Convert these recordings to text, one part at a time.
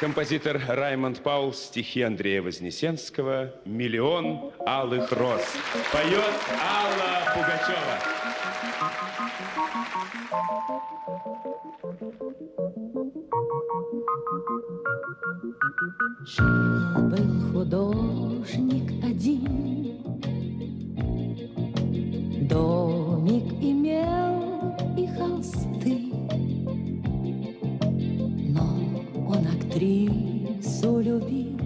Композитор Раймонд Паул, стихи Андрея Вознесенского «Миллион алых роз». Поет Алла Пугачева. Жил-был художник один, домик имел и холсты, но он актрису любил,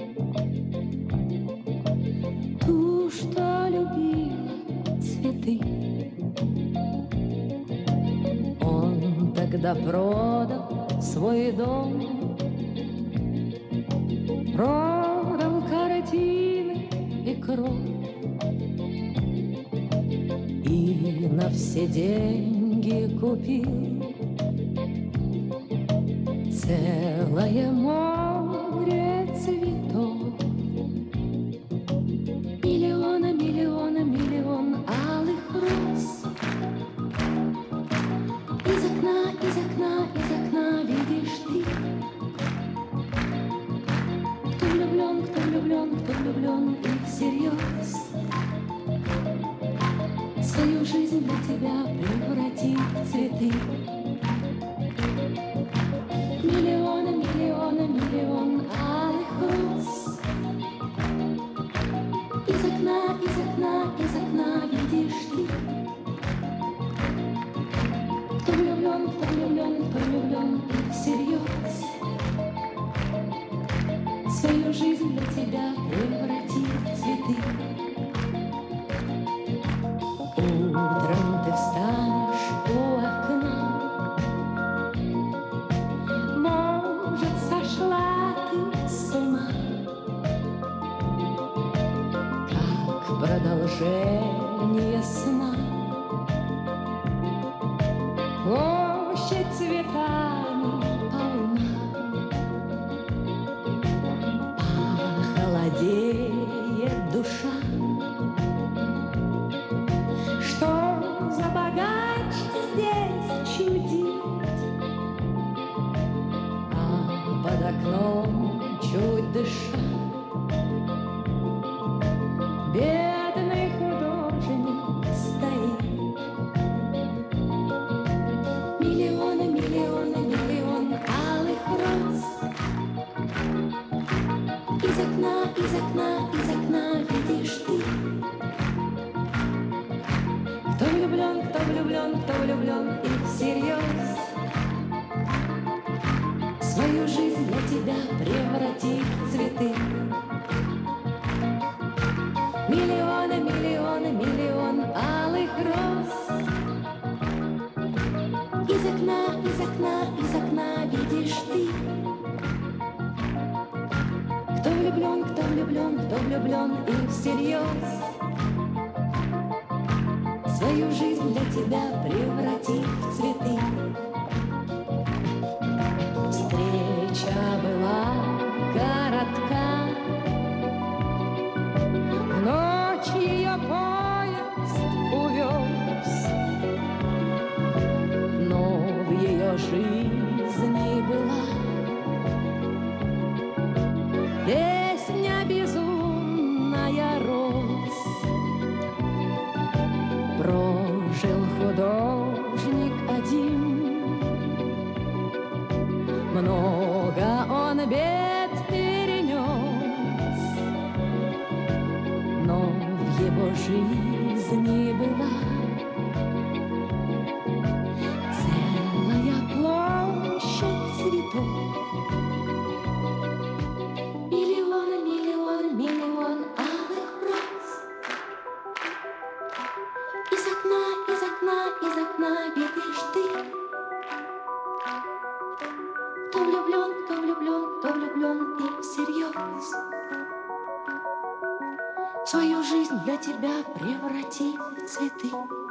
ту, что любила цветы. Он тогда продал свой дом, продал картины и кровь, и на все деньги купил целое море цветов. Миллиона, миллиона, миллион алых роз. Из окна, из окна, из окна видишь ты. Кто влюблен и всерьез свою жизнь для тебя превратит в цветы. Миллиона, миллиона, миллион алых роз. Из окна, из окна, из окна видишь ты. Кто влюблен и всерьез свою жизнь для тебя превратит в цветы. Утром ты встанешь у окна, может, сошла ты с ума, как продолжение сна. Площадь цветами полна, холодеет душа. Что за богач здесь чудит, а под окном чуть дыша бедный художник стоит. Миллиона, миллиона, миллион алых роз. Из окна, из окна, из окна видишь ты. Кто влюблен и всерьез свою жизнь для тебя превратит в цветы. Миллиона, миллиона, миллион алых роз. Из окна, из окна, из окна видишь ты. Кто влюблен и всерьез свою жизнь для тебя превратит в цветы. Встреча была коротка, в ночь ее поезд увез, но в ее жизни была песня безумная роз. Прожил художник один, много он бед перенес, но в его жизни была целая площадь цветов. Миллион алых роз. Из окна видишь ты. Кто влюблен и всерьез свою жизнь для тебя превратит в цветы.